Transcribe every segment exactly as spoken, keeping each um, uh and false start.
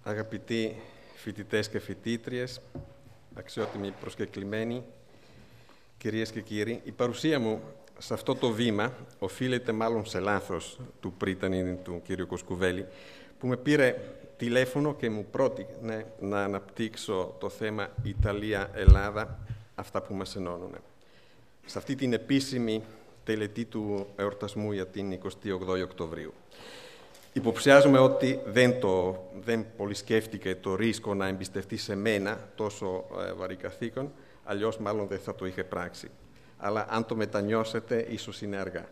Αγαπητοί φοιτητές και φοιτήτριες, αξιότιμοι προσκεκλημένοι, κυρίες και κύριοι, η παρουσία μου σε αυτό το βήμα οφείλεται μάλλον σε λάθος του πρίτανη του κύριου Κοσκουβέλη, που με πήρε τηλέφωνο και μου πρότεινε να αναπτύξω το θέμα Ιταλία-Ελλάδα, αυτά που μας ενώνουν. Σε αυτή την επίσημη τελετή του εορτασμού για την εικοστή όγδοη Οκτωβρίου. Υποψιάζομαι ότι δεν, το, δεν πολύ σκέφτηκε το ρίσκο να εμπιστευτεί σε μένα τόσο ε, βαρύ καθήκον, αλλιώς μάλλον δεν θα το είχε πράξει. Αλλά αν το μετανιώσετε, ίσως είναι αργά.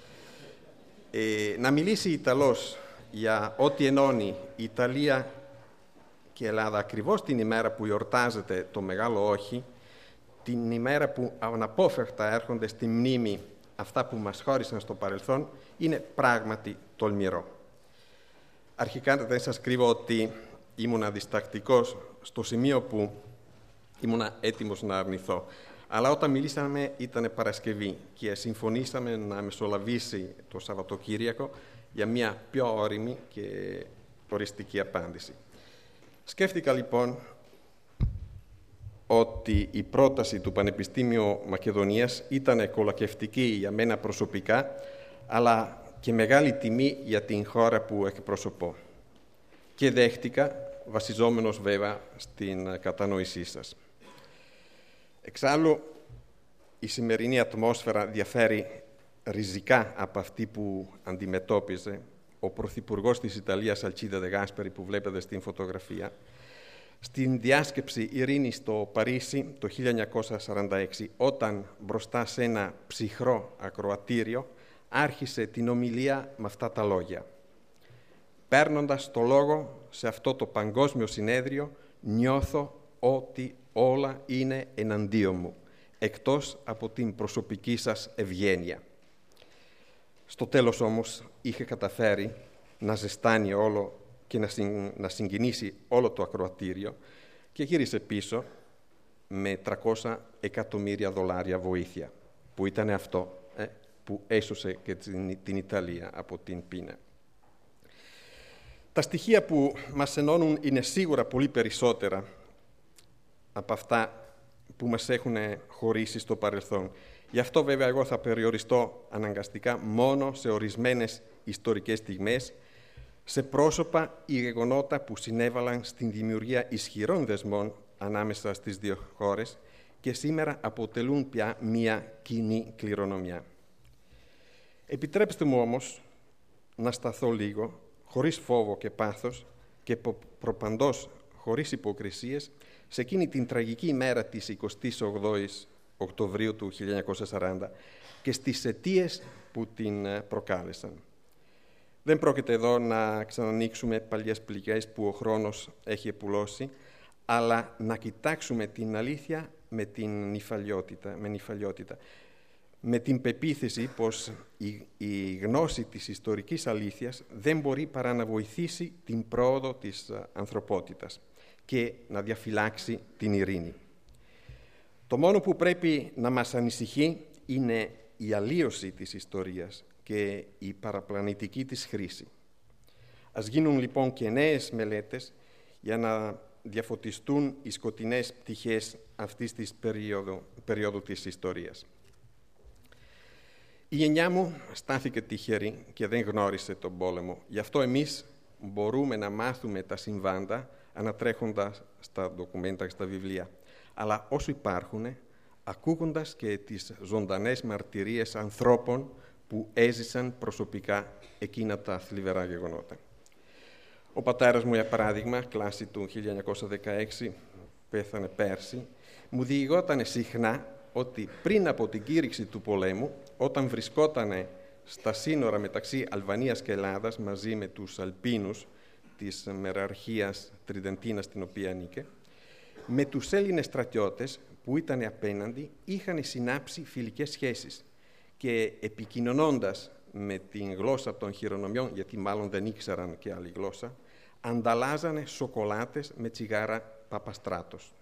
Ε, να μιλήσει Ιταλός για ό,τι ενώνει Ιταλία και Ελλάδα ακριβώς την ημέρα που γιορτάζεται το μεγάλο όχι, την ημέρα που αναπόφευκτα έρχονται στη μνήμη αυτά που μας χώρισαν στο παρελθόν, είναι πράγματι τολμηρό. Αρχικά δεν σας κρύβω ότι ήμουνα διστακτικός στο σημείο που ήμουνα έτοιμος να αρνηθώ. Αλλά όταν μιλήσαμε ήταν Παρασκευή και συμφωνήσαμε να μεσολαβήσει το Σαββατοκύριακο για μια πιο όριμη και οριστική απάντηση. Σκέφτηκα λοιπόν ότι η πρόταση του Πανεπιστήμιου Μακεδονίας ήταν κολακευτική για μένα προσωπικά, αλλά και μεγάλη τιμή για την χώρα που εκπροσωπώ. Και δέχτηκα, βασιζόμενος βέβαια στην κατανόησή σας. Εξάλλου, η σημερινή ατμόσφαιρα διαφέρει ριζικά από αυτή που αντιμετώπιζε ο Πρωθυπουργός της Ιταλίας, Αλτσίδε Ντε Γάσπερι, που βλέπετε στην φωτογραφία, στην διάσκεψη ειρήνης στο Παρίσι το χίλια εννιακόσια σαράντα έξι, όταν μπροστά σε ένα ψυχρό ακροατήριο άρχισε την ομιλία με αυτά τα λόγια. Παίρνοντας το λόγο σε αυτό το παγκόσμιο συνέδριο, νιώθω ότι όλα είναι εναντίον μου, εκτός από την προσωπική σας ευγένεια. Στο τέλος όμως είχε καταφέρει να ζεστάνει όλο και να, συν, να συγκινήσει όλο το ακροατήριο και γύρισε πίσω με τριακόσια εκατομμύρια δολάρια βοήθεια, που ήταν αυτό ε, που έσωσε και την, την Ιταλία από την πείνα. Τα στοιχεία που μας ενώνουν είναι σίγουρα πολύ περισσότερα από αυτά που μας έχουν χωρίσει στο παρελθόν. Γι' αυτό βέβαια εγώ θα περιοριστώ αναγκαστικά μόνο σε ορισμένες ιστορικές στιγμές, σε πρόσωπα ή γεγονότα που συνέβαλαν στην δημιουργία ισχυρών δεσμών ανάμεσα στις δύο χώρες και σήμερα αποτελούν πια μία κοινή κληρονομιά. Επιτρέψτε μου όμως να σταθώ λίγο, χωρίς φόβο και πάθος και προπαντός χωρίς υποκρισίες, σε εκείνη την τραγική ημέρα της εικοστής όγδοης Οκτωβρίου του χίλια εννιακόσια σαράντα και στις αιτίες που την προκάλεσαν. Δεν πρόκειται εδώ να ξανανοίξουμε παλιές πληγές που ο χρόνος έχει επουλώσει, αλλά να κοιτάξουμε την αλήθεια με την νηφαλιότητα, με νηφαλιότητα, με την πεποίθηση πως η, η γνώση της ιστορικής αλήθειας δεν μπορεί παρά να βοηθήσει την πρόοδο της ανθρωπότητας και να διαφυλάξει την ειρήνη. Το μόνο που πρέπει να μας ανησυχεί είναι η αλλίωση της ιστορίας και η παραπλανητική της χρήση. Ας γίνουν λοιπόν και νέες μελέτες για να διαφωτιστούν οι σκοτεινές πτυχές αυτής της περίοδου, περίοδου της ιστορίας. Η γενιά μου στάθηκε τυχερή και δεν γνώρισε τον πόλεμο. Γι' αυτό εμείς μπορούμε να μάθουμε τα συμβάντα ανατρέχοντας στα ντοκουμέντα και στα βιβλία. Αλλά όσο υπάρχουν, ακούγοντας και τις ζωντανές μαρτυρίες ανθρώπων που έζησαν προσωπικά εκείνα τα θλιβερά γεγονότα. Ο πατέρας μου, για παράδειγμα, κλάση του χίλια εννιακόσια δεκαέξι, πέθανε πέρσι, μου διηγότανε συχνά ότι πριν από την κήρυξη του πολέμου, όταν βρισκότανε στα σύνορα μεταξύ Αλβανίας και Ελλάδας μαζί με τους Αλπίνους της μεραρχίας Τριδεντίνας, στην οποία ανήκε, με τους Έλληνες στρατιώτες που ήταν απέναντι είχαν συνάψει φιλικές σχέσεις και επικοινωνώντας με την γλώσσα των χειρονομιών, γιατί μάλλον δεν ήξεραν και άλλη γλώσσα, ανταλλάζανε σοκολάτες με τσιγάρα Παπαστράτος.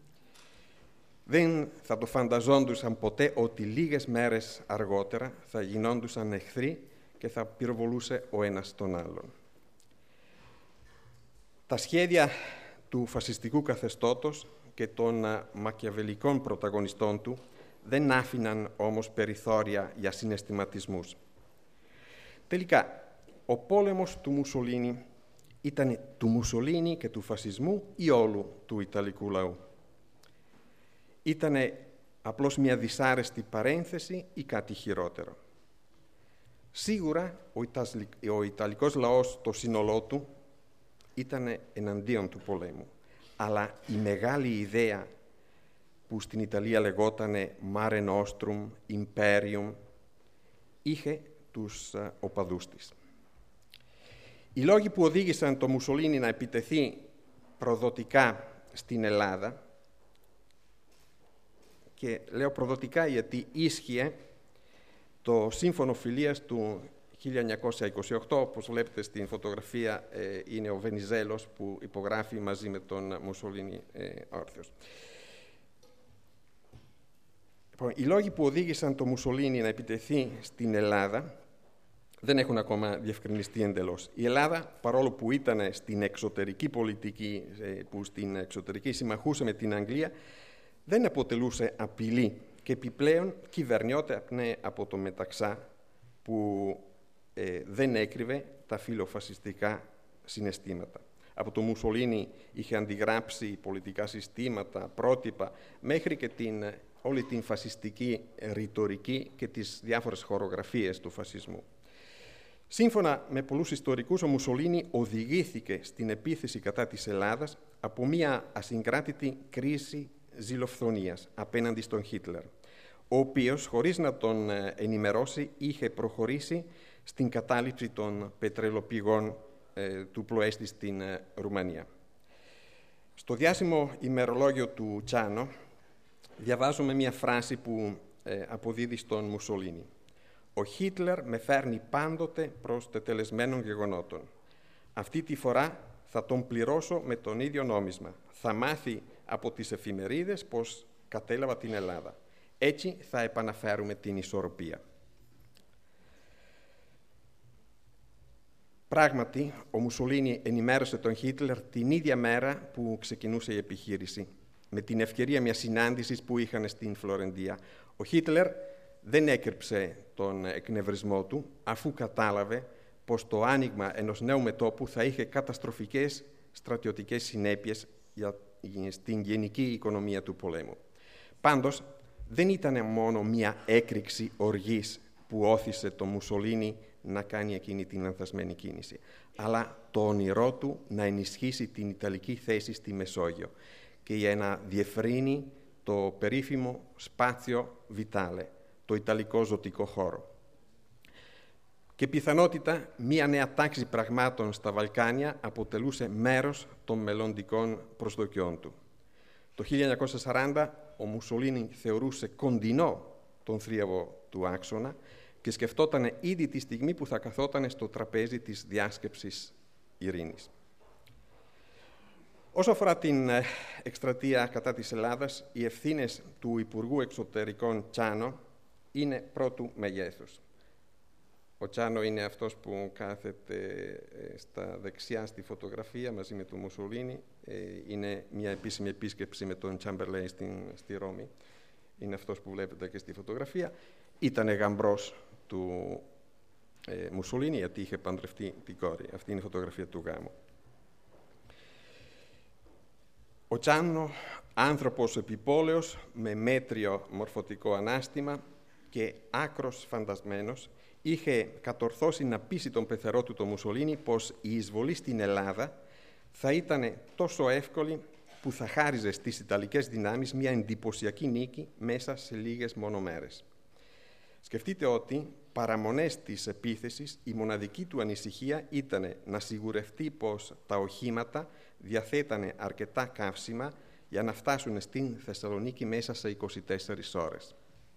Δεν θα το φανταζόντουσαν ποτέ ότι λίγες μέρες αργότερα θα γινόντουσαν εχθροί και θα πυροβολούσε ο ένας τον άλλον. Τα σχέδια του φασιστικού καθεστώτος και των μακιαβελικών πρωταγωνιστών του δεν άφηναν όμως περιθώρια για συναισθηματισμούς. Τελικά, ο πόλεμος του Μουσολίνι ήταν του Μουσολίνι και του φασισμού ή όλου του Ιταλικού λαού. Ήτανε απλώς μια δυσάρεστη παρένθεση ή κάτι χειρότερο. Σίγουρα ο, Ιταλ, ο Ιταλικός λαός, το σύνολό του, ήταν εναντίον του πολέμου. Αλλά η μεγάλη ιδέα που στην Ιταλία λεγότανε Mare Nostrum, Imperium, είχε τους uh, οπαδούς της. Οι λόγοι που οδήγησαν το Μουσολίνι να επιτεθεί προδοτικά στην Ελλάδα, και λέω προδοτικά γιατί ίσχυε το σύμφωνο φιλίας του χίλια εννιακόσια είκοσι οκτώ, όπως βλέπετε στην φωτογραφία, ε, είναι ο Βενιζέλος που υπογράφει μαζί με τον Μουσολίνι ε, όρθιος. Λοιπόν, οι λόγοι που οδήγησαν το Μουσολίνι να επιτεθεί στην Ελλάδα δεν έχουν ακόμα διευκρινιστεί εντελώς. Η Ελλάδα, παρόλο που ήταν στην εξωτερική πολιτική, που στην εξωτερική συμμαχούσε με την Αγγλία, δεν αποτελούσε απειλή και επιπλέον κυβερνιόταν από το Μεταξά που ε, δεν έκρυβε τα φιλοφασιστικά συναισθήματα. Από το Μουσολίνι είχε αντιγράψει πολιτικά συστήματα, πρότυπα, μέχρι και την, όλη την φασιστική ρητορική και τις διάφορες χορογραφίες του φασισμού. Σύμφωνα με πολλούς ιστορικούς, ο Μουσολίνι οδηγήθηκε στην επίθεση κατά της Ελλάδας από μια ασυγκράτητη κρίση ζηλοφθονίας απέναντι στον Χίτλερ, ο οποίος, χωρίς να τον ενημερώσει, είχε προχωρήσει στην κατάληψη των πετρελοπηγών ε, του Πλοέστη στην ε, Ρουμανία. Στο διάσημο ημερολόγιο του Τσάνο διαβάζουμε μια φράση που ε, αποδίδει στον Μουσολίνι. «Ο Χίτλερ με φέρνει πάντοτε προς τετελεσμένων γεγονότων. Αυτή τη φορά θα τον πληρώσω με τον ίδιο νόμισμα. Θα μάθει από τις εφημερίδες πως κατέλαβα την Ελλάδα. Έτσι θα επαναφέρουμε την ισορροπία». Πράγματι, ο Μουσολίνι ενημέρωσε τον Χίτλερ την ίδια μέρα που ξεκινούσε η επιχείρηση, με την ευκαιρία μιας συνάντησης που είχαν στην Φλωρεντία. Ο Χίτλερ δεν έκρυψε τον εκνευρισμό του, αφού κατάλαβε πως το άνοιγμα ενός νέου μετώπου θα είχε καταστροφικές στρατιωτικές συνέπειες για, στην γενική οικονομία του πολέμου. Πάντως, δεν ήταν μόνο μια έκρηξη οργής που όθησε το Μουσολίνι να κάνει εκείνη την λανθασμένη κίνηση, αλλά το όνειρό του να ενισχύσει την Ιταλική θέση στη Μεσόγειο και για να διευρύνει το περίφημο Σπάτσιο Βιτάλε, το Ιταλικό ζωτικό χώρο. Και πιθανότητα μία νέα τάξη πραγμάτων στα Βαλκάνια αποτελούσε μέρος των μελλοντικών προσδοκιών του. Το χίλια εννιακόσια σαράντα ο Μουσολίνι θεωρούσε κοντινό τον θρίαβο του άξονα και σκεφτόταν ήδη τη στιγμή που θα καθόταν στο τραπέζι της διάσκεψης ειρήνης. Όσο αφορά την εκστρατεία κατά της Ελλάδας, οι ευθύνες του Υπουργού Εξωτερικών Τσάνο είναι πρώτου μεγέθους. Ο Τσάνο είναι αυτός που κάθεται στα δεξιά στη φωτογραφία μαζί με τον Μουσολίνι. Είναι μια επίσημη επίσκεψη με τον Τσάμπερλέιν στη Ρώμη. Είναι αυτός που βλέπετε και στη φωτογραφία. Ήτανε γαμπρός του ε, Μουσολίνι, γιατί είχε παντρευτεί την κόρη. Αυτή είναι η φωτογραφία του γάμου. Ο Τσάνο, άνθρωπος επιπόλαιος, με μέτριο μορφωτικό ανάστημα και άκρος φαντασμένος, είχε κατορθώσει να πείσει τον πεθερό του, τον Μουσολίνι, πως η εισβολή στην Ελλάδα θα ήταν τόσο εύκολη που θα χάριζε στις Ιταλικές δυνάμεις μια εντυπωσιακή νίκη μέσα σε λίγες μόνο μέρες. Σκεφτείτε ότι παραμονές της επίθεσης η μοναδική του ανησυχία ήταν να σιγουρευτεί πως τα οχήματα διαθέτανε αρκετά καύσιμα για να φτάσουν στην Θεσσαλονίκη μέσα σε είκοσι τέσσερις ώρες.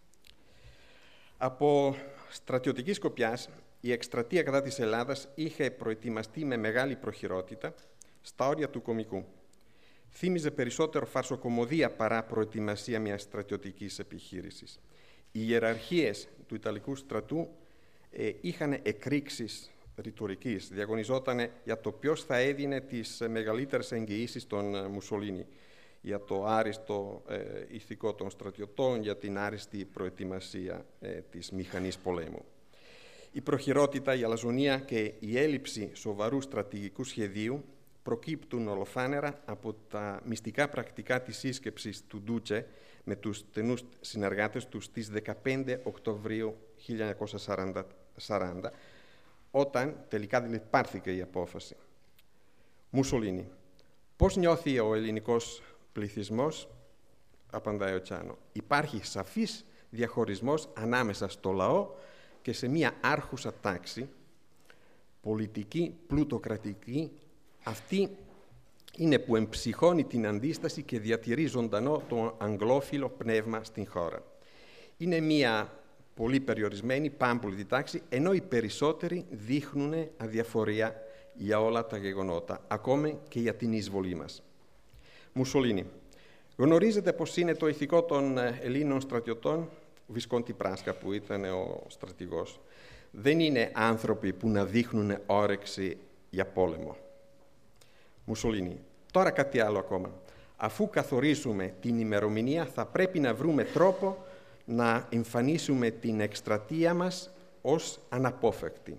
Από στρατιωτική σκοπιάς, η εκστρατεία κατά της Ελλάδας είχε προετοιμαστεί με μεγάλη προχειρότητα στα όρια του κωμικού. Θύμιζε περισσότερο φαρσοκομωδία παρά προετοιμασία μιας στρατιωτικής επιχείρησης. Οι ιεραρχίες του Ιταλικού στρατού ε, είχαν εκρήξεις ρητορικής. Διαγωνιζόταν για το ποιος θα έδινε τις μεγαλύτερες εγγυήσεις στον Μουσολίνι, για το άριστο ε, ηθικό των στρατιωτών, για την άριστη προετοιμασία ε, της μηχανής πολέμου. Η προχειρότητα, η αλαζονία και η έλλειψη σοβαρού στρατηγικού σχεδίου προκύπτουν ολοφάνερα από τα μυστικά πρακτικά της σύσκεψης του Ντούτσε με τους στενούς συνεργάτες του στις δεκαπέντε Οκτωβρίου χίλια εννιακόσια σαράντα, όταν τελικά δεν πάρθηκε η απόφαση. Μουσολίνι. Πώς νιώθει ο ελληνικός πληθυσμός, απαντάει ο Τσάνο. Υπάρχει σαφής διαχωρισμός ανάμεσα στο λαό και σε μία άρχουσα τάξη, πολιτική, πλουτοκρατική. Αυτή είναι που εμψυχώνει την αντίσταση και διατηρεί ζωντανό το αγγλόφιλο πνεύμα στην χώρα. Είναι μία πολύ περιορισμένη, πάμπολη τάξη, ενώ οι περισσότεροι δείχνουν αδιαφορία για όλα τα γεγονότα, ακόμη και για την εισβολή μας. Μουσολίνι. Γνωρίζετε πως είναι το ηθικό των Ελλήνων στρατιωτών, Βισκόντι Πράσκα που ήταν ο στρατηγός. Δεν είναι άνθρωποι που να δείχνουν όρεξη για πόλεμο. Μουσολίνι. Τώρα κάτι άλλο ακόμα. Αφού καθορίσουμε την ημερομηνία, θα πρέπει να βρούμε τρόπο να εμφανίσουμε την εκστρατεία μας ως αναπόφευκτη.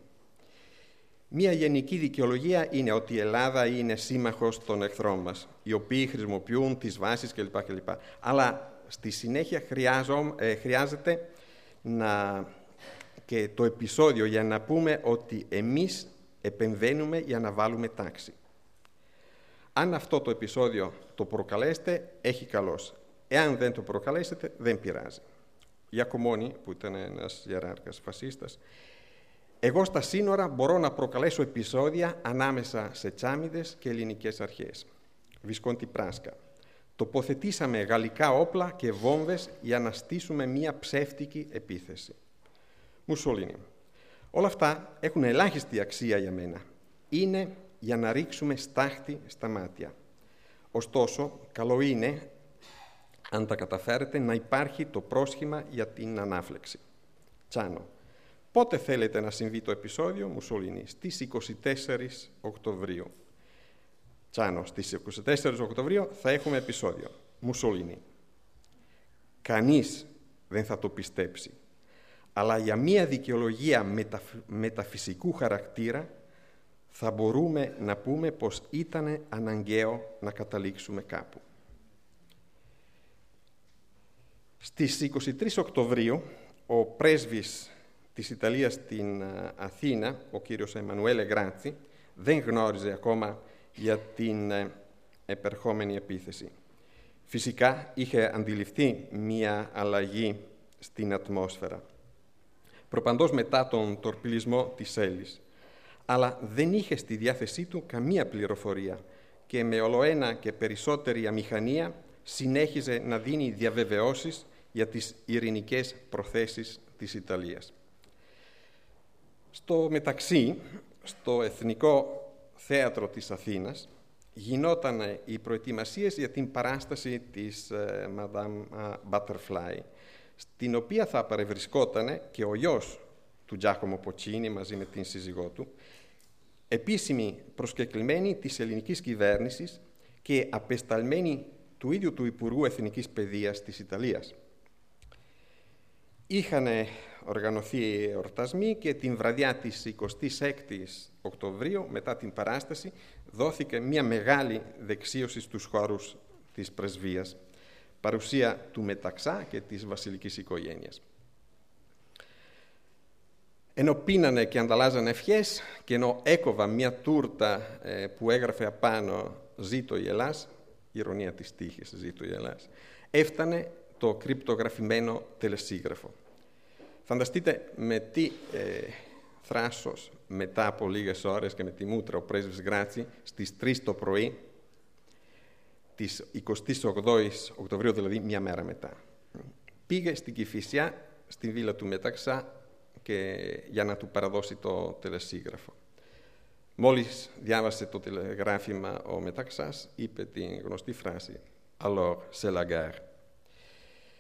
Μία γενική δικαιολογία είναι ότι η Ελλάδα είναι σύμμαχος των εχθρών μας, οι οποίοι χρησιμοποιούν τις βάσεις κλπ. κλπ. Αλλά στη συνέχεια χρειάζω, ε, χρειάζεται να... και το επεισόδιο για να πούμε ότι εμείς επεμβαίνουμε για να βάλουμε τάξη. Αν αυτό το επεισόδιο το προκαλέσετε, έχει καλώς. Εάν δεν το προκαλέσετε, δεν πειράζει. Γιακομόνη, που ήταν ένας ιεράρχας φασίστας, εγώ στα σύνορα μπορώ να προκαλέσω επεισόδια ανάμεσα σε τσάμιδες και ελληνικές αρχές. Βισκόντι Πράσκα. Τοποθετήσαμε γαλλικά όπλα και βόμβες για να στήσουμε μία ψεύτικη επίθεση. Μουσολίνι. Όλα αυτά έχουν ελάχιστη αξία για μένα. Είναι για να ρίξουμε στάχτη στα μάτια. Ωστόσο, καλό είναι, αν τα καταφέρετε, να υπάρχει το πρόσχημα για την ανάφλεξη. Τσάνο. Πότε θέλετε να συμβεί το επεισόδιο, Μουσολίνι? Στις είκοσι τέσσερις Οκτωβρίου. Τσάνο. Στις είκοσι τέσσερις Οκτωβρίου θα έχουμε επεισόδιο. Μουσολίνι. Κανείς δεν θα το πιστέψει. Αλλά για μία δικαιολογία μεταφ... μεταφυσικού χαρακτήρα θα μπορούμε να πούμε πως ήταν αναγκαίο να καταλήξουμε κάπου. Στις είκοσι τρεις Οκτωβρίου, ο πρέσβης της Ιταλίας στην Αθήνα, ο κύριος Εμμανουέλε Γκράτσι, δεν γνώριζε ακόμα για την επερχόμενη επίθεση. Φυσικά είχε αντιληφθεί μία αλλαγή στην ατμόσφαιρα, προπαντός μετά τον τορπιλισμό της Έλλης, αλλά δεν είχε στη διάθεσή του καμία πληροφορία και με ολοένα και περισσότερη αμηχανία συνέχιζε να δίνει διαβεβαιώσεις για τις ειρηνικές προθέσεις της Ιταλίας. Στο μεταξύ, στο Εθνικό Θέατρο της Αθήνας γινόταν οι προετοιμασίες για την παράσταση της ε, Madame Butterfly, στην οποία θα παρευρισκόταν και ο γιος του Τζάκομο Ποτσίνι μαζί με την σύζυγό του, επίσημοι προσκεκλημένοι της ελληνικής κυβέρνησης και απεσταλμένοι του ίδιου του Υπουργού Εθνικής Παιδείας της Ιταλίας. Είχαν οργανωθεί εορτασμοί και την βραδιά της εικοστής έκτης Οκτωβρίου, μετά την παράσταση, δόθηκε μια μεγάλη δεξίωση στους χώρους της πρεσβείας, παρουσία του Μεταξά και της βασιλικής οικογένειας. Ενώ πίνανε και ανταλλάζανε ευχές και ενώ έκοβα μια τούρτα ε, που έγραφε απάνω «Ζήτω η Ελλάς», ηρωνία της τύχης, «Ζήτω η Ελλάς», έφτανε το κρυπτογραφημένο τελεσίγραφο. Φανταστείτε με τι ε, θράσος μετά από λίγες ώρες και με τη μούτρα ο πρέσβης Γκράτσι στις τρεις το πρωί της εικοστής ογδόης Οκτωβρίου, δηλαδή μια μέρα μετά. Πήγε στην Κηφισιά, στην βίλα του Μεταξά, και για να του παραδώσει το τελεσίγραφο. Μόλις διάβασε το τηλεγράφημα ο Μεταξάς, είπε την γνωστή φράση «Alors, c'est la guerre».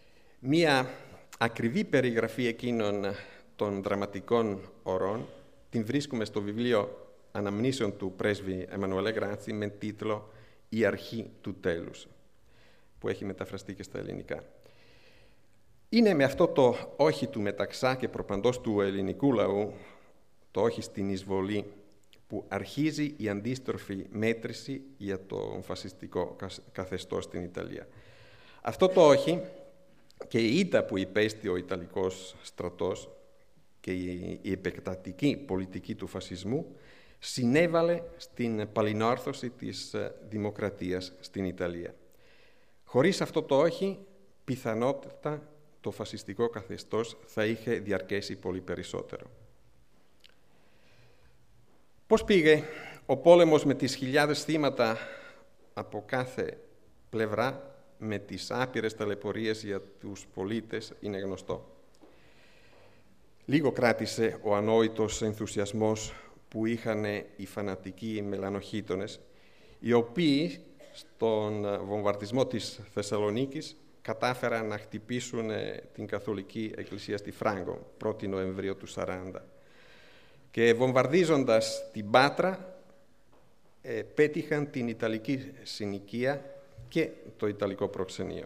Μία ακριβή περιγραφή εκείνων των δραματικών ωρών Την βρίσκουμε στο βιβλίο αναμνήσεων του πρέσβη Εμμανουέλε Γκράτσι με τίτλο «Η αρχή του τέλους», που έχει μεταφραστεί και στα ελληνικά. Είναι με αυτό το όχι του μεταξά και προπαντός του ελληνικού λαού, το όχι στην εισβολή, που αρχίζει η αντίστροφη μέτρηση για το φασιστικό καθεστώς στην Ιταλία. Αυτό το όχι και η ήττα που υπέστη ο Ιταλικός στρατός και η επεκτατική πολιτική του φασισμού συνέβαλε στην παλινόρθωση της δημοκρατίας στην Ιταλία. Χωρίς αυτό το όχι, πιθανότατα το φασιστικό καθεστώς θα είχε διαρκέσει πολύ περισσότερο. Πώς πήγε ο πόλεμος με τις χιλιάδες θύματα από κάθε πλευρά, με τις άπειρες ταλαιπωρίες για τους πολίτες, είναι γνωστό. Λίγο κράτησε ο ανόητος ενθουσιασμός που είχαν οι φανατικοί μελανοχήτονες, οι οποίοι στον βομβαρδισμό της Θεσσαλονίκης κατάφεραν να χτυπήσουν την Καθολική Εκκλησία στη Φράγκο, πρώτη Νοεμβρίου του σαράντα. Και βομβαρδίζοντας την Πάτρα, ε, πέτυχαν την Ιταλική συνοικία και το Ιταλικό προξενείο.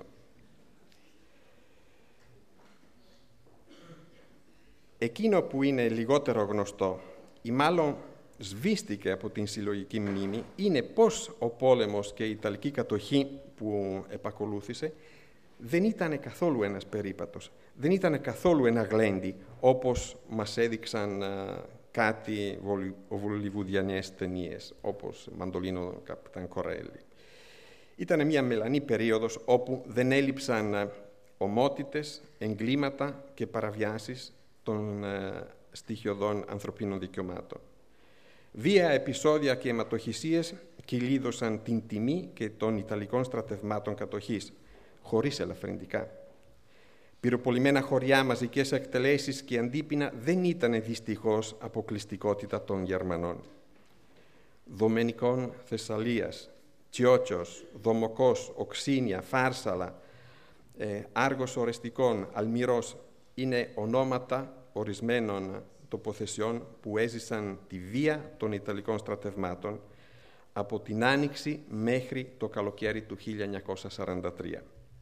Εκείνο που είναι λιγότερο γνωστό ή μάλλον σβήστηκε από την συλλογική μνήμη είναι πως ο πόλεμος και η Ιταλική κατοχή που επακολούθησε δεν ήταν καθόλου ένας περίπατος, δεν ήταν καθόλου ένα γλέντι όπως μας έδειξαν α, κάτι βολιβουδιανές ταινίες όπως Μαντολίνο Καπιτάν Κορέλι. Ήταν μια μελανή περίοδος όπου δεν έλειψαν ομότητες, εγκλήματα και παραβιάσεις των α, στοιχειωδών ανθρωπίνων δικαιωμάτων. Βία επεισόδια και αιματοχυσίες κυλίδωσαν την τιμή και των Ιταλικών στρατευμάτων κατοχής, χωρίς ελαφρυντικά. Πυροπολιμένα χωριά, μαζικές εκτελέσεις και αντίπεινα δεν ήταν δυστυχώς αποκλειστικότητα των Γερμανών. Δομενικών Θεσσαλίας, Τσιότσος, Δομοκός, Οξίνια, Φάρσαλα, ε, Άργος Ορεστικών, Αλμυρός είναι ονόματα ορισμένων τοποθεσιών που έζησαν τη βία των Ιταλικών στρατευμάτων από την Άνοιξη μέχρι το καλοκαίρι του χίλια εννιακόσια σαράντα τρία.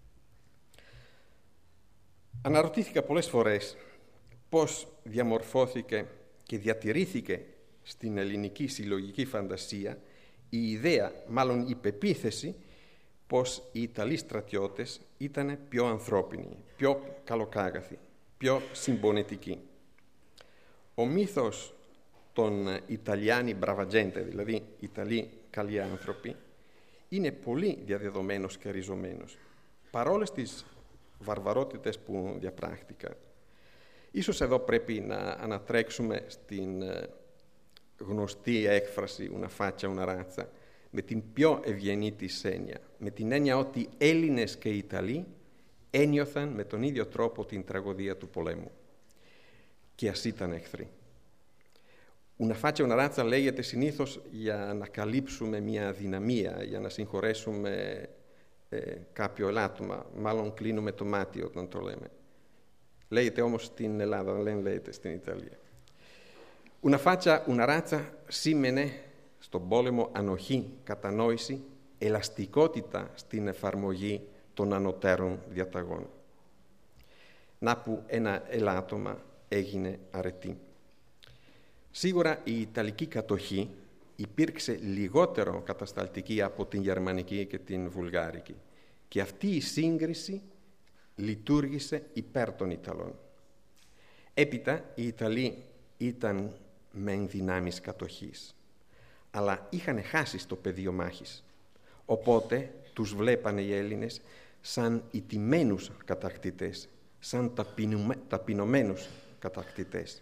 Αναρωτήθηκα πολλές φορές πώς διαμορφώθηκε και διατηρήθηκε στην ελληνική συλλογική φαντασία η ιδέα, μάλλον η πεποίθηση, πως οι Ιταλοί στρατιώτες ήταν πιο ανθρώπινοι, πιο καλοκάγαθοι, πιο συμπονετικοί. Ο μύθος των Ιταλιάνοι μπραβατζέντε, δηλαδή Ιταλοί καλοί άνθρωποι, είναι πολύ διαδεδομένος και ριζωμένος. Παρόλες τις βαρβαρότητες που διαπράχτηκαν. Ίσως εδώ πρέπει να ανατρέξουμε στην γνωστή έκφραση «una faccia, una razza», με την πιο ευγενή της έννοια, με την έννοια ότι Έλληνες και Ιταλοί ένιωθαν με τον ίδιο τρόπο την τραγωδία του πολέμου. Και ας ήταν εχθροί. Una faccia, una razza λέγεται συνήθως για να καλύψουμε μια αδυναμία, για να συγχωρέσουμε ε, κάποιο ελάττωμα. Μάλλον κλείνουμε το μάτι όταν το λέμε. Λέγεται όμως στην Ελλάδα, δεν λέγεται στην Ιταλία. Una faccia, una razza σήμαινε στον πόλεμο ανοχή, κατανόηση, ελαστικότητα στην εφαρμογή των ανωτέρων διαταγών. Να που ένα ελάττωμα έγινε αρετή. Σίγουρα η Ιταλική κατοχή υπήρξε λιγότερο κατασταλτική από την Γερμανική και την Βουλγάρικη και αυτή η σύγκριση λειτουργήσε υπέρ των Ιταλών. Έπειτα οι Ιταλοί ήταν μεν δυνάμεις κατοχής, αλλά είχαν χάσει στο πεδίο μάχης, οπότε τους βλέπανε οι Έλληνες σαν ηττημένους κατακτητές, σαν ταπεινωμένους κατακτητές.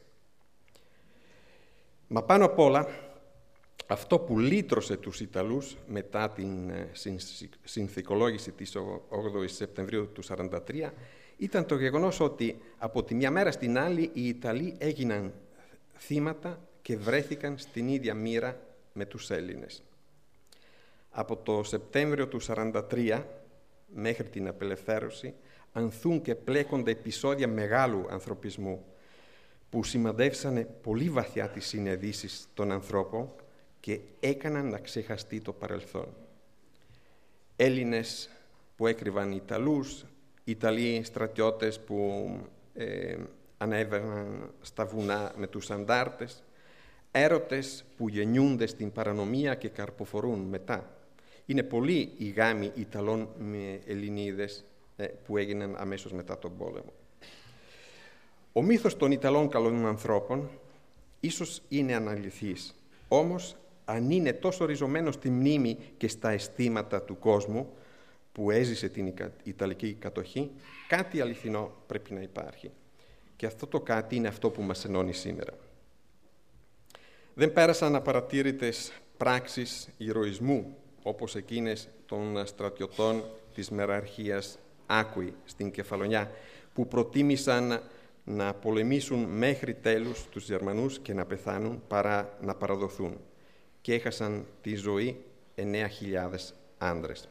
Μα πάνω απ' όλα, αυτό που λύτρωσε τους Ιταλούς μετά την συνθηκολόγηση της όγδοης Σεπτεμβρίου του σαράντα τρία ήταν το γεγονός ότι από τη μια μέρα στην άλλη οι Ιταλοί έγιναν θύματα και βρέθηκαν στην ίδια μοίρα με τους Έλληνες. Από το Σεπτέμβριο του σαράντα τρία μέχρι την απελευθέρωση ανθούν και πλέκονται επεισόδια μεγάλου ανθρωπισμού που σημαδεύσανε πολύ βαθιά τις συναισθήσεις των ανθρώπων και έκαναν να ξεχαστεί το παρελθόν. Έλληνες που έκρυβαν Ιταλούς, Ιταλοί στρατιώτες που ε, ανέβαιναν στα βουνά με τους αντάρτες, έρωτες που γεννιούνται στην παρανομία και καρποφορούν μετά. Είναι πολλοί οι γάμοι Ιταλών με Ελληνίδες ε, που έγιναν αμέσως μετά τον πόλεμο. Ο μύθος των Ιταλών καλών ανθρώπων ίσως είναι αναλυθής, όμως αν είναι τόσο ριζωμένο στη μνήμη και στα αισθήματα του κόσμου που έζησε την Ιταλική κατοχή, κάτι αληθινό πρέπει να υπάρχει. Και αυτό το κάτι είναι αυτό που μας ενώνει σήμερα. Δεν πέρασαν απαρατήρητες πράξεις ηρωισμού, όπως εκείνες των στρατιωτών της μεραρχίας Άκουη στην Κεφαλονιά, που προτίμησαν να πολεμήσουν μέχρι τέλους τους Γερμανούς και να πεθάνουν παρά να παραδοθούν, και έχασαν τη ζωή εννέα χιλιάδες άνδρες.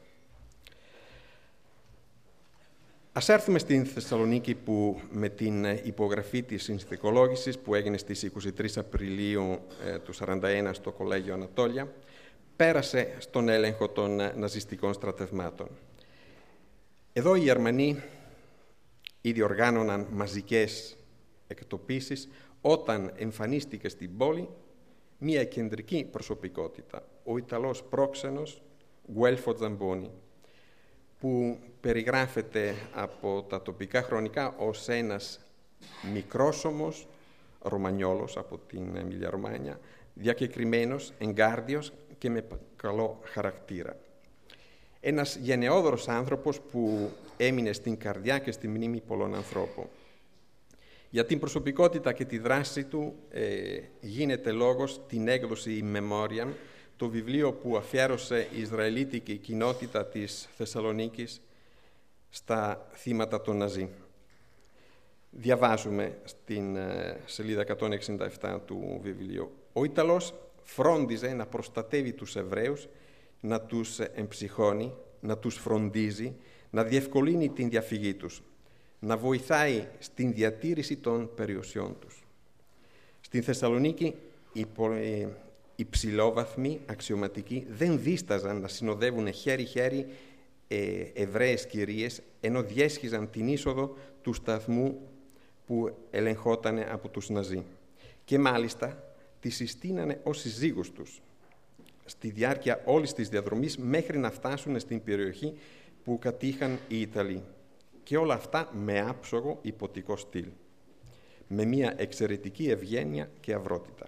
Ας έρθουμε στην Θεσσαλονίκη που με την υπογραφή της συνθηκολόγησης που έγινε στις είκοσι τρεις Απριλίου ε, του σαράντα ένα στο Κολέγιο Ανατόλια πέρασε στον έλεγχο των ναζιστικών στρατευμάτων. Εδώ οι Γερμανοί ήδη οργάνωναν μαζικές εκτοπίσεις όταν εμφανίστηκε στην πόλη μία κεντρική προσωπικότητα, ο Ιταλός πρόξενος Guelfo Zamboni, που περιγράφεται από τα τοπικά χρονικά ως ένας μικρόσωμος Ρωμανιόλος από την Εμίλια Ρωμάνια, διακεκριμένος, εγκάρδιος και με καλό χαρακτήρα. Ένας γενναιόδωρος άνθρωπος που έμεινε στην καρδιά και στη μνήμη πολλών ανθρώπων. Για την προσωπικότητα και τη δράση του ε, γίνεται λόγος την έκδοση «In Memoriam», το βιβλίο που αφιέρωσε η Ισραηλίτικη κοινότητα της Θεσσαλονίκης στα θύματα των Ναζί. Διαβάζουμε στην ε, σελίδα εκατόν εξήντα επτά του βιβλίου. Ο Ιταλός φρόντιζε να προστατεύει τους Εβραίους, να τους εμψυχώνει, να τους φροντίζει, να διευκολύνει την διαφυγή τους, να βοηθάει στην διατήρηση των περιουσιών τους. Στην Θεσσαλονίκη οι, οι ψηλόβαθμοι αξιωματικοί δεν δίσταζαν να συνοδεύουν χέρι-χέρι ε, Εβραίες κυρίες, ενώ διέσχιζαν την είσοδο του σταθμού που ελεγχόταν από τους Ναζί. Και μάλιστα τις συστήνανε ως συζύγους τους στη διάρκεια όλης της διαδρομής μέχρι να φτάσουν στην περιοχή που κατήχαν οι Ιταλοί. Και όλα αυτά με άψογο υποτικό στυλ, με μια εξαιρετική ευγένεια και αυρότητα.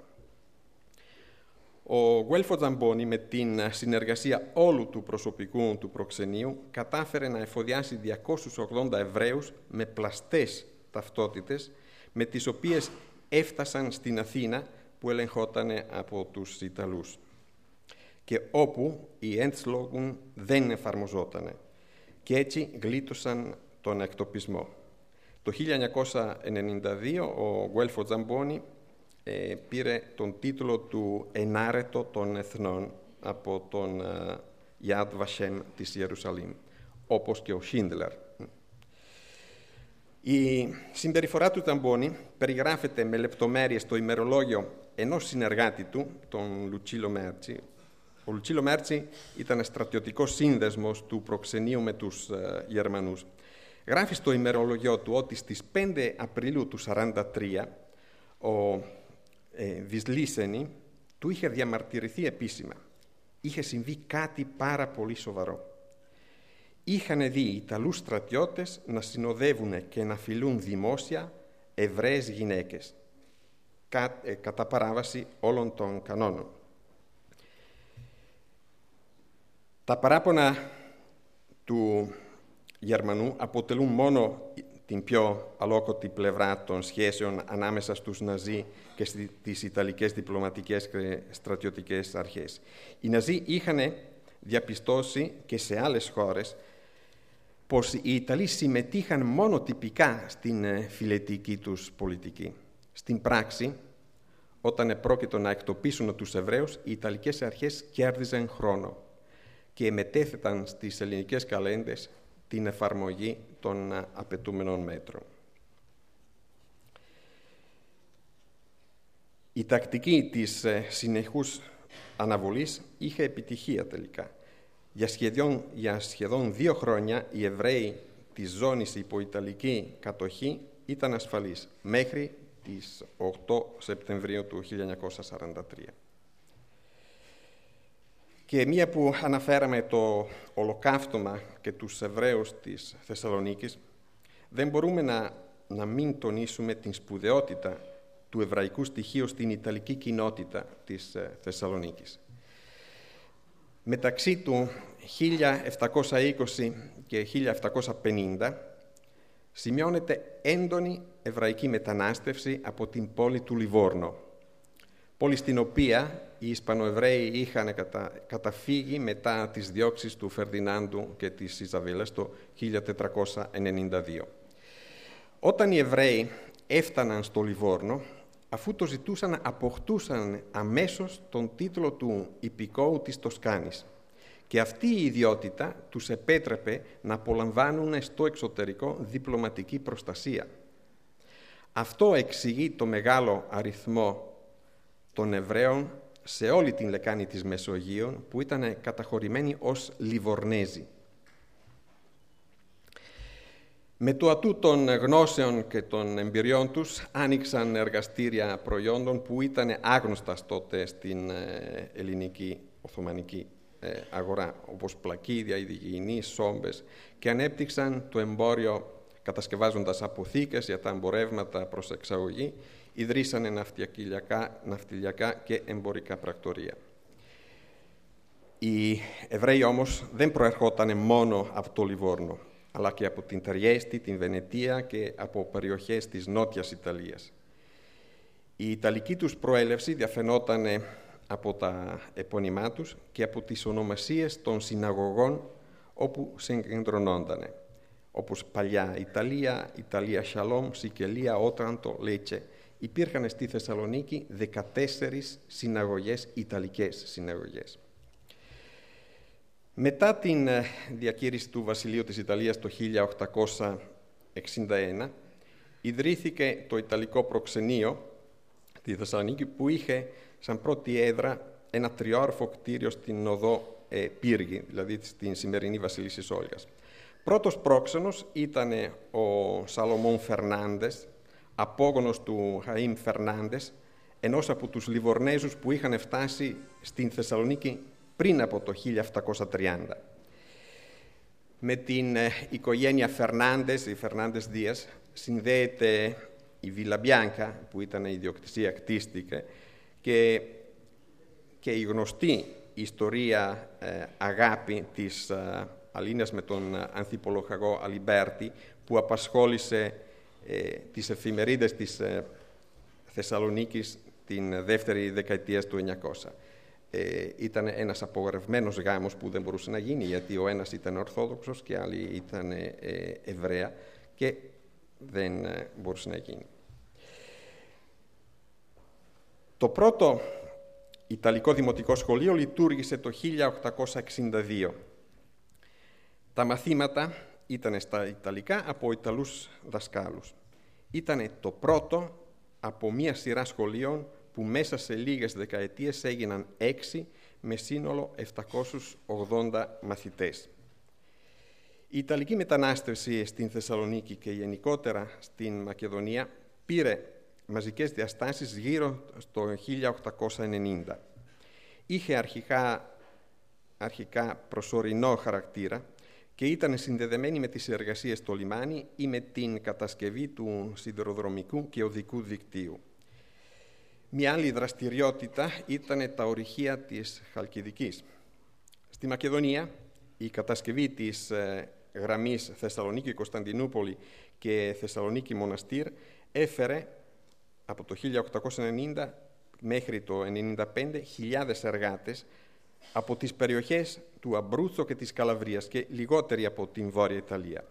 Ο Guelfo Zamboni με την συνεργασία όλου του προσωπικού του προξενείου κατάφερε να εφοδιάσει διακόσιους ογδόντα Εβραίους με πλαστές ταυτότητες, με τις οποίες έφτασαν στην Αθήνα που ελεγχόταν από τους Ιταλούς και όπου η Entschließung δεν εφαρμοζόταν, και έτσι γλίτωσαν τον εκτοπισμό. Το χίλια εννιακόσια ενενήντα δύο ο Guelfo Zamboni ε, πήρε τον τίτλο του «Ενάρετο των Εθνών» από τον ε, Yad Vashem της Ιερουσαλήμ, όπως και ο Schindler. Η συμπεριφορά του Zamboni περιγράφεται με λεπτομέρειες στο ημερολόγιο ενός συνεργάτη του, τον Λουτσίλο Μέρτσι. Ο Λουτσίλο Μέρτσι ήταν στρατιωτικός σύνδεσμος του προξενείου με τους ε, Γερμανούς. Γράφει στο ημερολογιό του ότι στις πέντε Απριλίου του σαράντα τρία ο ε, Βισλίσενη του είχε διαμαρτυρηθεί επίσημα. Είχε συμβεί κάτι πάρα πολύ σοβαρό. Είχαν δει οι Ιταλούς στρατιώτες να συνοδεύουν και να φιλούν δημόσια Εβραίες γυναίκες, κα, ε, κατά παράβαση όλων των κανόνων. Τα παράπονα του Γερμανού αποτελούν μόνο την πιο αλόκοτη πλευρά των σχέσεων ανάμεσα στους Ναζί και στις Ιταλικές διπλωματικές και στρατιωτικές αρχές. Οι Ναζί είχαν διαπιστώσει και σε άλλες χώρες πως οι Ιταλοί συμμετείχαν μόνο τυπικά στην φιλετική τους πολιτική. Στην πράξη, όταν επρόκειτο να εκτοπίσουν τους Εβραίους, οι Ιταλικές αρχές κέρδιζαν χρόνο και μετέθεταν στις ελληνικές καλέντες την εφαρμογή των απαιτούμενων μέτρων. Η τακτική της συνεχούς αναβολής είχε επιτυχία τελικά. Για σχεδόν, για σχεδόν δύο χρόνια οι Εβραίοι της ζώνης υπό Ιταλική κατοχή ήταν ασφαλείς μέχρι τις οκτώ Σεπτεμβρίου του χίλια εννιακόσια σαράντα τρία. Και μία που αναφέραμε το ολοκαύτωμα και τους Εβραίους της Θεσσαλονίκης, δεν μπορούμε να, να μην τονίσουμε την σπουδαιότητα του εβραϊκού στοιχείου στην Ιταλική κοινότητα της Θεσσαλονίκης. Μεταξύ του χίλια επτακόσια είκοσι και χίλια επτακόσια πενήντα σημειώνεται έντονη εβραϊκή μετανάστευση από την πόλη του Λιβόρνο, πόλη στην οποία οι Ισπανοεβραίοι είχαν κατα... καταφύγει μετά τις διώξεις του Φερδινάντου και της Ιζαβέλας το χίλια τετρακόσια ενενήντα δύο. Όταν οι Εβραίοι έφταναν στο Λιβόρνο, αφού το ζητούσαν, αποκτούσαν αμέσως τον τίτλο του υπηκόου της Τοσκάνης. Και αυτή η ιδιότητα τους επέτρεπε να απολαμβάνουν στο εξωτερικό διπλωματική προστασία. Αυτό εξηγεί το μεγάλο αριθμό των Εβραίων σε όλη την λεκάνη της Μεσογείου που ήταν καταχωρημένοι ως Λιβορνέζοι. Με το ατού των γνώσεων και των εμπειριών τους άνοιξαν εργαστήρια προϊόντων που ήταν άγνωστα τότε στην ελληνική Οθωμανική αγορά, όπως πλακίδια, υγιεινή, σόμπες, και ανέπτυξαν το εμπόριο κατασκευάζοντας αποθήκες για τα εμπορεύματα προς εξαγωγή, ιδρύσανε ναυτιλιακά, ναυτιλιακά και εμπορικά πρακτορία. Οι Εβραίοι όμως δεν προερχόταν μόνο από το Λιβόρνο, αλλά και από την Τριέστη, την Βενετία και από περιοχές της Νότιας Ιταλίας. Η Ιταλική τους προέλευση διαφαινόταν από τα επώνυμά τους και από τις ονομασίες των συναγωγών όπου συγκεντρωνόταν, όπως παλιά Ιταλία, Ιταλία Σαλόμ, Σικελία, Ότραντο, Λέτσε. Υπήρχαν στη Θεσσαλονίκη δεκατέσσερις συναγωγές, Ιταλικές συναγωγές. Μετά την διακήρυξη του Βασιλείου της Ιταλίας το χίλια οκτακόσια εξήντα ένα, ιδρύθηκε το Ιταλικό Προξενείο τη Θεσσαλονίκη, που είχε σαν πρώτη έδρα ένα τριόροφο κτίριο στην οδό ε, Πύργη, δηλαδή στην σημερινή Βασιλίσσης Όλγας. Πρώτος πρόξενος ήταν ο Σαλομών Φερνάντες, απόγονος του Χαΐμ Φερνάντες, ενός από τους Λιβορνέζους που είχαν φτάσει στην Θεσσαλονίκη πριν από το χίλια επτακόσια τριάντα. Με την οικογένεια Φερνάντες, η Φερνάντες Δίας, συνδέεται η Βίλα Μπιάνκα, που ήταν η ιδιοκτησία, κτίστηκε, και, και η γνωστή ιστορία ε, αγάπη της ε, Αλίνας με τον ανθιπολογαγό Αλιμπέρτη, που απασχόλησε ε, τις εφημερίδες της ε, Θεσσαλονίκης την δεύτερη δεκαετία του εννιακόσια. Ε, ήταν ένας απογορευμένος γάμος που δεν μπορούσε να γίνει, γιατί ο ένας ήταν Ορθόδοξος και άλλοι ήταν ε, Εβραία, και δεν ε, μπορούσε να γίνει. Το πρώτο Ιταλικό Δημοτικό Σχολείο λειτουργήσε το χίλια οκτακόσια εξήντα δύο. Τα μαθήματα ήταν στα Ιταλικά από Ιταλούς δασκάλους. Ήταν το πρώτο από μία σειρά σχολείων που μέσα σε λίγες δεκαετίες έγιναν έξι, με σύνολο επτακόσιους ογδόντα μαθητές. Η Ιταλική μετανάστευση στην Θεσσαλονίκη και γενικότερα στην Μακεδονία πήρε μαζικές διαστάσεις γύρω στο χίλια οκτακόσια ενενήντα. Είχε αρχικά, αρχικά προσωρινό χαρακτήρα και ήταν συνδεδεμένη με τις εργασίες στο λιμάνι ή με την κατασκευή του σιδηροδρομικού και οδικού δικτύου. Μια άλλη δραστηριότητα ήταν τα ορυχεία της Χαλκιδικής. Στη Μακεδονία, η κατασκευή της γραμμής Θεσσαλονίκη-Κωνσταντινούπολη και Θεσσαλονίκη-Μοναστήρ έφερε από το χίλια οκτακόσια ενενήντα μέχρι το ενενήντα πέντε χιλιάδες εργάτες από τις περιοχές του Αμπρούτσο και της Καλαβρίας και λιγότεροι από την Βόρεια Ιταλία.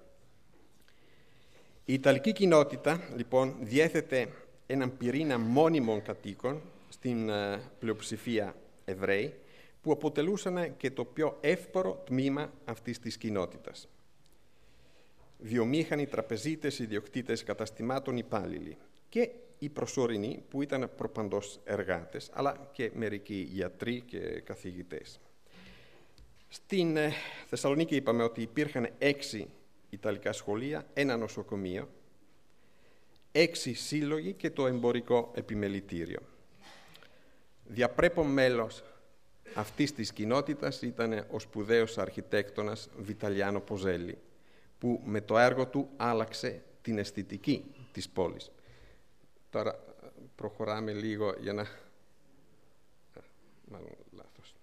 Η Ιταλική κοινότητα, λοιπόν, διέθετε έναν πυρήνα μόνιμων κατοίκων, στην πλειοψηφία Εβραίοι, που αποτελούσαν και το πιο εύπορο τμήμα αυτής της κοινότητας. Βιομήχανοι, τραπεζίτες, ιδιοκτήτες καταστημάτων, υπάλληλοι. Και οι προσωρινοί που ήταν προπαντός εργάτες, αλλά και μερικοί γιατροί και καθηγητές. Στην Θεσσαλονίκη είπαμε ότι υπήρχαν έξι Ιταλικά σχολεία, ένα νοσοκομείο, έξι σύλλογοι και το εμπορικό επιμελητήριο. Διαπρέπον μέλος αυτής της κοινότητας ήταν ο σπουδαίος αρχιτέκτονας Βιταλιάνο Ποζέλη, που με το έργο του άλλαξε την αισθητική της πόλης. Τώρα προχωράμε λίγο για να... Μάλλον λάθος.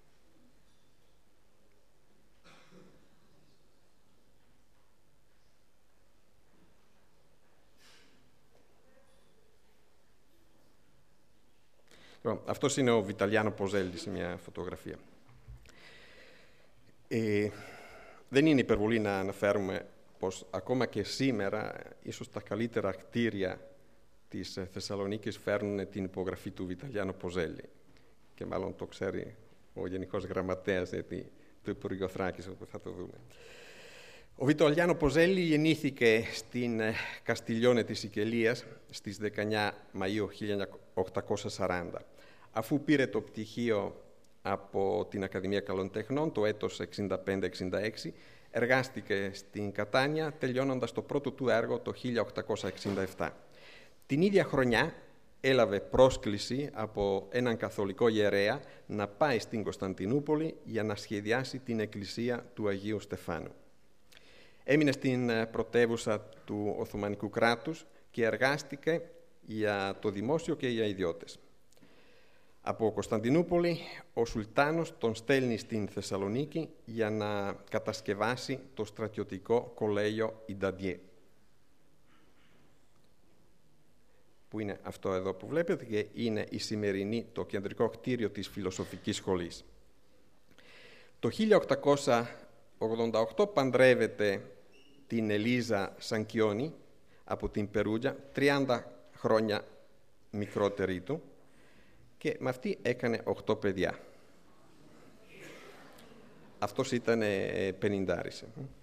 Αυτός είναι ο Βιταλιάνο Ποζέλη σε μια φωτογραφία. Ε, δεν είναι υπερβολή να αναφέρουμε πως ακόμα και σήμερα ίσως τα καλύτερα κτίρια της Θεσσαλονίκης φέρνουν την υπογραφή του Βιταλιάνο Ποζέλη. Και μάλλον το ξέρει ο Γενικός Γραμματέας του Υπουργείου Θράκης, όπου θα το δούμε. Ο Βιταλιάνο Ποζέλη γεννήθηκε στην Καστιλιώνε της Σικελίας στις δεκαεννιά Μαΐου χίλια οκτακόσια σαράντα. Αφού πήρε το πτυχίο από την Ακαδημία Καλών Τεχνών το έτος εξήντα πέντε εξήντα έξι, εργάστηκε στην Κατάνια, τελειώνοντας το πρώτο του έργο το χίλια οκτακόσια εξήντα επτά. Την ίδια χρονιά έλαβε πρόσκληση από έναν καθολικό ιερέα να πάει στην Κωνσταντινούπολη για να σχεδιάσει την εκκλησία του Αγίου Στεφάνου. Έμεινε στην πρωτεύουσα του Οθωμανικού κράτους και εργάστηκε για το δημόσιο και για ιδιώτες. Από Κωνσταντινούπολη, ο Σουλτάνος τον στέλνει στην Θεσσαλονίκη για να κατασκευάσει το στρατιωτικό κολέγιο Ινταντιέ, που είναι αυτό εδώ που βλέπετε και είναι η σημερινή, το κεντρικό κτίριο της Φιλοσοφικής Σχολής. Το χίλια οκτακόσια ογδόντα οκτώ παντρεύεται την Ελίζα Σανκιόνι από την Περούγια, τριάντα χρόνια μικρότερη του, και με αυτή έκανε οκτώ παιδιά. Αυτός ήταν πενηντάρης.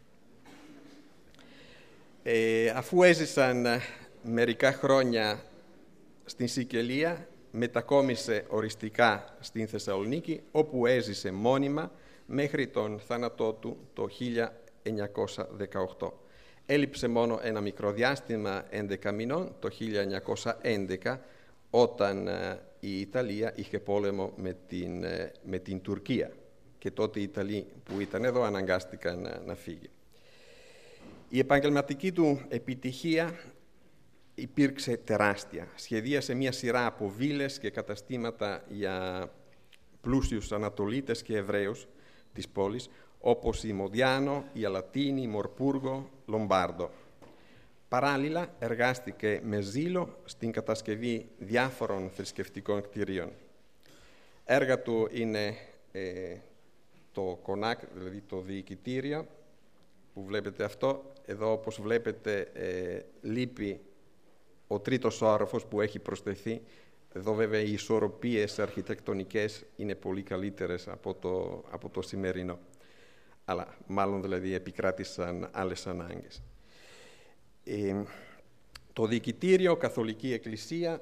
Ε, αφού έζησαν μερικά χρόνια στην Σικελία, μετακόμισε οριστικά στην Θεσσαλονίκη, όπου έζησε μόνιμα μέχρι τον θάνατό του το χίλια εννιακόσια δεκαοκτώ. Έλειψε μόνο ένα μικρό διάστημα έντεκα μηνών, το χίλια εννιακόσια έντεκα, όταν η Ιταλία είχε πόλεμο με την, με την Τουρκία. Και τότε οι Ιταλοί που ήταν εδώ αναγκάστηκαν να, να φύγει. Η επαγγελματική του επιτυχία υπήρξε τεράστια. Σχεδίασε μια σειρά από βίλες και καταστήματα για πλούσιους Ανατολίτες και Εβραίους της πόλης, όπως η Μοδιάνο, η Αλατίνη, η Μορπούργο, Λομπάρντο. Παράλληλα, εργάστηκε με ζήλο στην κατασκευή διάφορων θρησκευτικών κτηρίων. Έργα του είναι ε, το κονάκ, δηλαδή το διοικητήριο, που βλέπετε αυτό. Εδώ, όπως βλέπετε, ε, λείπει ο τρίτος όροφος που έχει προσθεθεί. Εδώ, βέβαια, οι ισορροπίες αρχιτεκτονικές είναι πολύ καλύτερες από το, από το σημερινό. Αλλά μάλλον, δηλαδή, επικράτησαν άλλες ανάγκες. Ε, το διοικητήριο, Καθολική Εκκλησία,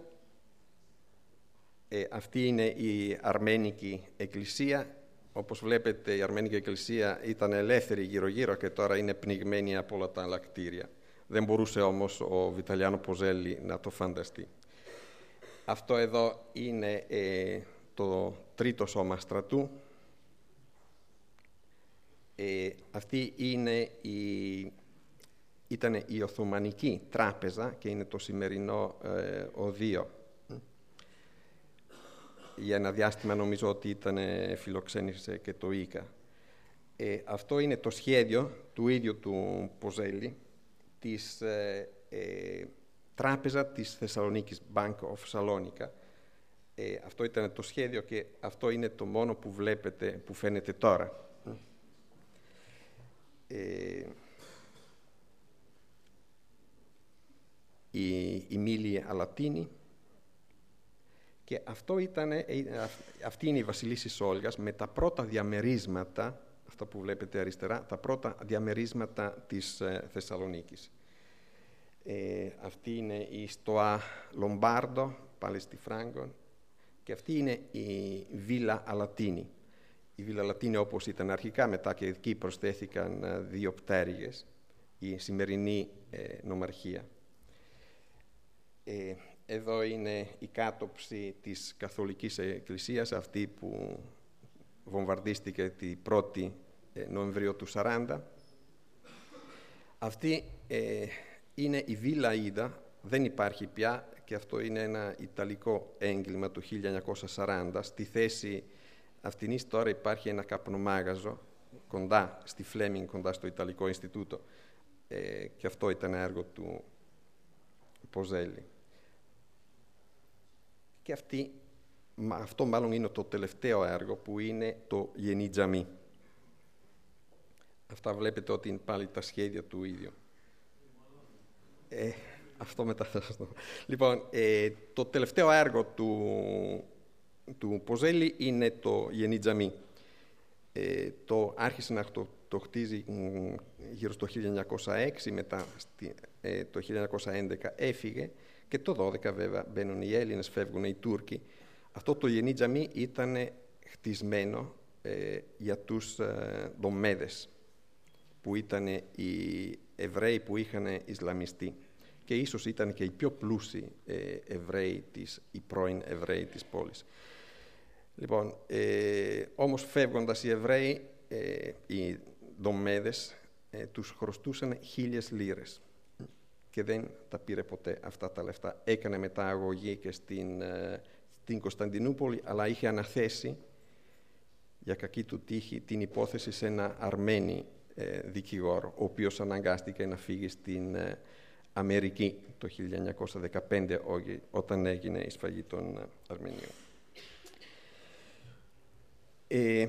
ε, αυτή είναι η Αρμένικη Εκκλησία. Όπως βλέπετε, η Αρμένικη Εκκλησία ήταν ελεύθερη γύρω-γύρω και τώρα είναι πνιγμένη από όλα τα άλλα κτίρια. Δεν μπορούσε όμως ο Βιταλιάνο Ποζέλη να το φανταστεί. Αυτό εδώ είναι ε, το τρίτο σώμα στρατού. Ε, αυτή είναι η, ήταν η Οθωμανική Τράπεζα και είναι το σημερινό ε, οδείο. Για ένα διάστημα νομίζω ότι ήταν, φιλοξένησε και το ΙΚΑ. Ε, αυτό είναι το σχέδιο του ίδιου του Ποζέλη, της ε, ε, Τράπεζα της Θεσσαλονίκης, Bank of Salonika. Ε, αυτό ήταν το σχέδιο και αυτό είναι το μόνο που βλέπετε, που φαίνεται τώρα. Ε, η, η Μίλη Αλατίνη. Και αυτό ήταν, αυτή είναι η Βασιλίσσης Όλγας με τα πρώτα διαμερίσματα, αυτά που βλέπετε αριστερά, τα πρώτα διαμερίσματα της Θεσσαλονίκης. Ε, αυτή είναι η Στοά Λομπάρντο, πάλι στη Φράγκον, και αυτή είναι η Βίλα Αλατίνη. Η Βίλα Αλατίνη όπως ήταν αρχικά, μετά και εκεί προσθέθηκαν δύο πτέρυγες, η σημερινή ε, νομαρχία. Ε, εδώ είναι η κάτοψη της Καθολικής Εκκλησίας, αυτή που βομβαρδίστηκε την πρώτη Νοεμβρίου του σαράντα. Αυτή ε, είναι η Βίλα Ίντα, δεν υπάρχει πια, και αυτό είναι ένα ιταλικό έγκλημα του χίλια εννιακόσια σαράντα. Στη θέση αυτής τώρα υπάρχει ένα καπνομάγαζο κοντά στη Φλέμινγκ, κοντά στο Ιταλικό Ινστιτούτο, ε, και αυτό ήταν έργο του Ποζέλη. Και αυτή, αυτό μάλλον είναι το τελευταίο έργο, που είναι το Γενιτζαμί. Αυτά βλέπετε ότι είναι πάλι τα σχέδια του ίδιου. Ε, αυτό μετά θα σας το... Λοιπόν, ε, το τελευταίο έργο του, του Ποζέλη είναι το Γενιτζαμί. Ε, το άρχισε να το, το χτίζει μ, γύρω στο χίλια εννιακόσια έξι, μετά στη, ε, το χίλια εννιακόσια έντεκα έφυγε, και το δώδεκα βέβαια μπαίνουν οι Έλληνες, φεύγουν οι Τούρκοι. Αυτό το Γενιτζαμί ήταν χτισμένο ε, για τους ε, Δομέδες, που ήταν οι Εβραίοι που είχαν Ισλαμιστεί, και ίσως ήταν και οι πιο πλούσιοι ε, Εβραίοι, της, οι πρώην Εβραίοι της πόλης. Λοιπόν, ε, όμως φεύγοντας οι Εβραίοι, ε, οι Δομέδες, ε, τους χρωστούσαν χίλιες λίρες και δεν τα πήρε ποτέ αυτά τα λεφτά. Έκανε μετά αγωγή και στην, ε, στην Κωνσταντινούπολη, αλλά είχε αναθέσει για κακή του τύχη την υπόθεση σε ένα Αρμένη ε, δικηγόρο, ο οποίος αναγκάστηκε να φύγει στην ε, Αμερική το χίλια εννιακόσια δεκαπέντε, όταν έγινε η σφαγή των ε, Αρμενίων. Ε,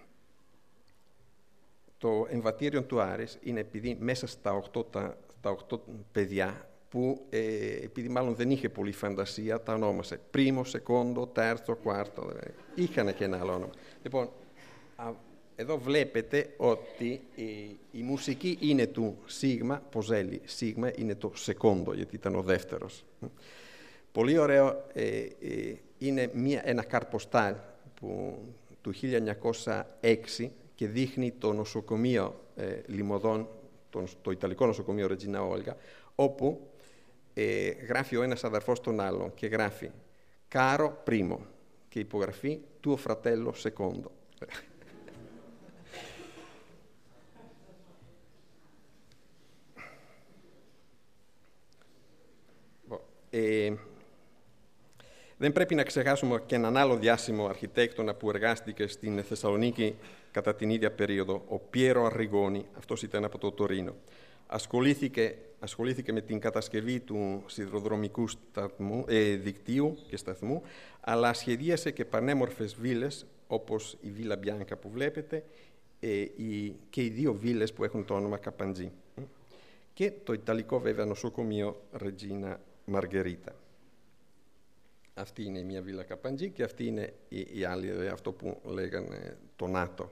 το εμβατήριο του Άρης είναι επειδή μέσα στα οκτώ, τα, τα οκτώ παιδιά, που ε, επειδή μάλλον δεν είχε πολύ φαντασία, τα ονόμασε πρίμο, σεκόντο, τέρτο, κουάρτο. Ε, είχαν και ένα άλλο όνομα. Λοιπόν, α, εδώ βλέπετε ότι η, η μουσική είναι του Σίγμα, Ποζέλη. Σίγμα είναι το σεκόντο, γιατί ήταν ο δεύτερος. Πολύ ωραίο, ε, ε, είναι μια, ένα καρποστάλ που, του χίλια εννιακόσια έξι, και δείχνει το νοσοκομείο ε, Λιμωδών, το, το Ιταλικό νοσοκομείο Ρετζίνα Όλγα, όπου ε, γράφει ο ένας αδερφός τον άλλον και γράφει «Κάρο πρίμο» και υπογραφή «Tuo fratello secondo». ε, Δεν πρέπει να ξεχάσουμε και έναν άλλο διάσημο αρχιτέκτονα που εργάστηκε στην Θεσσαλονίκη κατά την ίδια περίοδο, ο Πιέρο Αρριγόνη. Αυτός ήταν από το Τωρίνο. Ασχολήθηκε, ασχολήθηκε με την κατασκευή του σιδηροδρομικού σταθμού, ε, δικτύου και σταθμού, αλλά σχεδίασε και πανέμορφες βίλες, όπως η Βίλα Μπιάνκα που βλέπετε, ε, η, και οι δύο βίλες που έχουν το όνομα Καπαντζή. Και το Ιταλικό βέβαια νοσοκομείο Ρετζίνα Μαργερίτα. Αυτή είναι μια βίλα Καπαντζή και αυτή είναι η, η άλλη, αυτό που λέγανε το ΝΑΤΟ.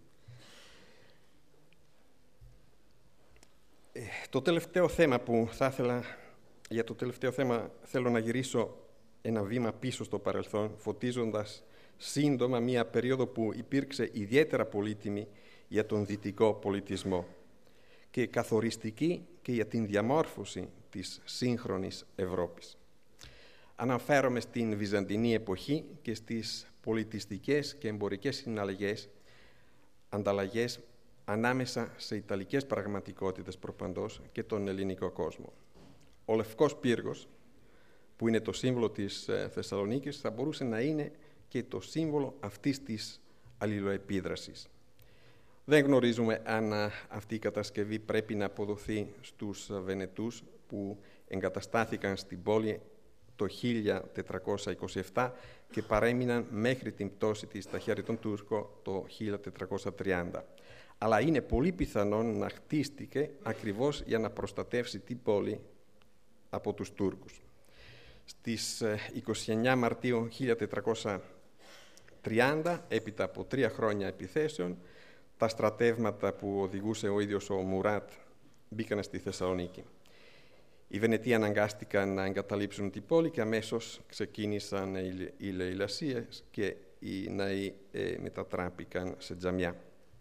Ε, το τελευταίο θέμα που θα ήθελα, για το τελευταίο θέμα θέλω να γυρίσω ένα βήμα πίσω στο παρελθόν, φωτίζοντας σύντομα μια περίοδο που υπήρξε ιδιαίτερα πολύτιμη για τον δυτικό πολιτισμό και καθοριστική και για την διαμόρφωση της σύγχρονης Ευρώπης. Αναφέρομαι στην Βυζαντινή εποχή και στις πολιτιστικές και εμπορικές συναλλαγές, ανταλλαγές ανάμεσα σε ιταλικές πραγματικότητες προπαντός και τον ελληνικό κόσμο. Ο Λευκός Πύργος, που είναι το σύμβολο της Θεσσαλονίκης, θα μπορούσε να είναι και το σύμβολο αυτής της αλληλοεπίδρασης. Δεν γνωρίζουμε αν αυτή η κατασκευή πρέπει να αποδοθεί στους Βενετούς που εγκαταστάθηκαν στην πόλη το χίλια τετρακόσια είκοσι επτά και παρέμειναν μέχρι την πτώση της στα χέρια των Τούρκων το χίλια τετρακόσια τριάντα. Αλλά είναι πολύ πιθανόν να χτίστηκε ακριβώς για να προστατεύσει την πόλη από τους Τούρκους. Στις είκοσι εννέα Μαρτίου χίλια τετρακόσια τριάντα, έπειτα από τρία χρόνια επιθέσεων, τα στρατεύματα που οδηγούσε ο ίδιος ο Μουράτ μπήκαν στη Θεσσαλονίκη. Οι Βενετοί αναγκάστηκαν να εγκαταλείψουν την πόλη και αμέσως ξεκίνησαν οι λαιλασίες και οι ναοί ε, μετατράπηκαν σε τζαμιά.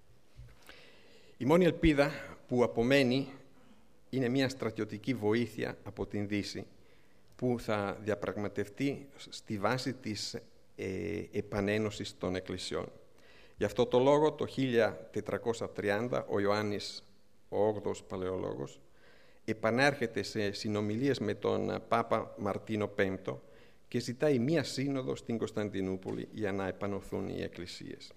Η μόνη ελπίδα που απομένει είναι μια στρατιωτική βοήθεια από την Δύση που θα διαπραγματευτεί στη βάση της ε, επανένωσης των εκκλησιών. Γι' αυτό το λόγο το χίλια τετρακόσια τριάντα ο Ιωάννης ο όγδοος Παλαιολόγος επανέρχεται σε συνομιλίες με τον Πάπα Μαρτίνο Πέμπτο και ζητάει μία σύνοδο στην Κωνσταντινούπολη για να επανωθούν οι εκκλησίες.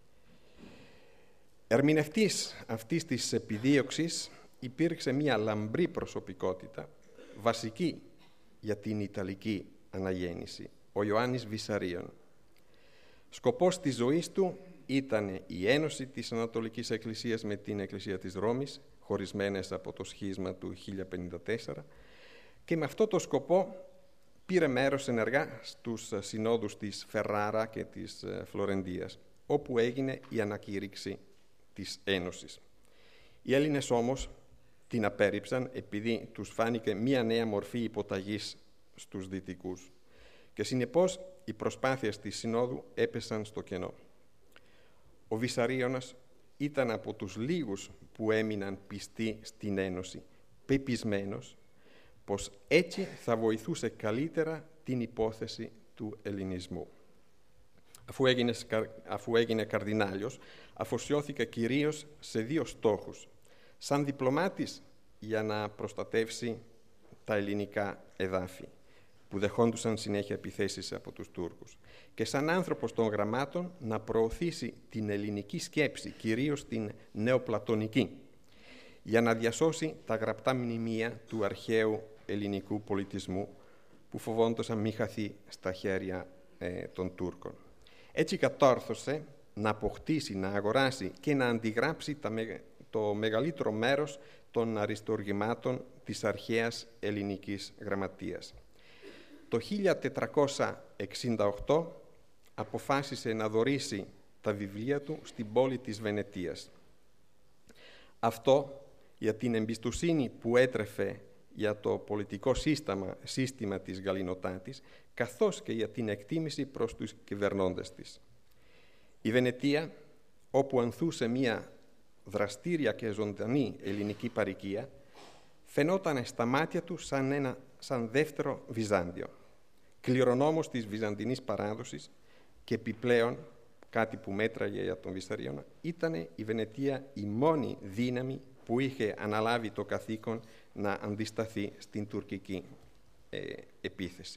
Ερμηνευτής αυτής της επιδίωξης υπήρξε μία λαμπρή προσωπικότητα, βασική για την Ιταλική αναγέννηση, ο Ιωάννης Βυσαρίων. Σκοπός της ζωής του ήταν η ένωση της Ανατολικής Εκκλησίας με την Εκκλησία της Ρώμης, χωρισμένες από το σχίσμα του χίλια πενήντα τέσσερα, και με αυτό το σκοπό πήρε μέρος ενεργά στους συνόδους της Φεράρα και της Φλωρεντίας, όπου έγινε η ανακήρυξη της Ένωσης. Οι Έλληνες όμως την απέρριψαν επειδή τους φάνηκε μία νέα μορφή υποταγής στους Δυτικούς και συνεπώς οι προσπάθειες της Συνόδου έπεσαν στο κενό. Ο Βυσαρίωνας ήταν από τους λίγους που έμειναν πιστοί στην Ένωση, πεπισμένος πως έτσι θα βοηθούσε καλύτερα την υπόθεση του ελληνισμού. Αφού έγινε, αφού έγινε καρδινάλιος, αφοσιώθηκε κυρίως σε δύο στόχους. Σαν διπλωμάτης για να προστατεύσει τα ελληνικά εδάφη, που δεχόντουσαν συνέχεια επιθέσεις από τους Τούρκους, και σαν άνθρωπος των γραμμάτων να προωθήσει την ελληνική σκέψη, κυρίως την νεοπλατωνική, για να διασώσει τα γραπτά μνημεία του αρχαίου ελληνικού πολιτισμού που φοβόντουσαν μη χαθεί στα χέρια ε, των Τούρκων. Έτσι κατόρθωσε να αποκτήσει, να αγοράσει και να αντιγράψει τα, το μεγαλύτερο μέρος των αριστοργημάτων της αρχαίας ελληνικής γραμματείας. Το χίλια τετρακόσια εξήντα οκτώ αποφάσισε να δωρήσει τα βιβλία του στην πόλη της Βενετίας. Αυτό για την εμπιστοσύνη που έτρεφε για το πολιτικό σύστημα, σύστημα της Γαλλινοτάτης, καθώς και για την εκτίμηση προς τους κυβερνώντες της. Η Βενετία, όπου ανθούσε μία δραστήρια και ζωντανή ελληνική παροικία, φαινόταν στα μάτια του σαν ένα σαν δεύτερο Βυζάντιο, κληρονόμος της βυζαντινής παράδοσης, και επιπλέον, κάτι που μέτραγε για τον Βυσαρίωνα, ήταν η Βενετία η μόνη δύναμη που είχε αναλάβει το καθήκον να αντισταθεί στην τουρκική ε, επίθεση.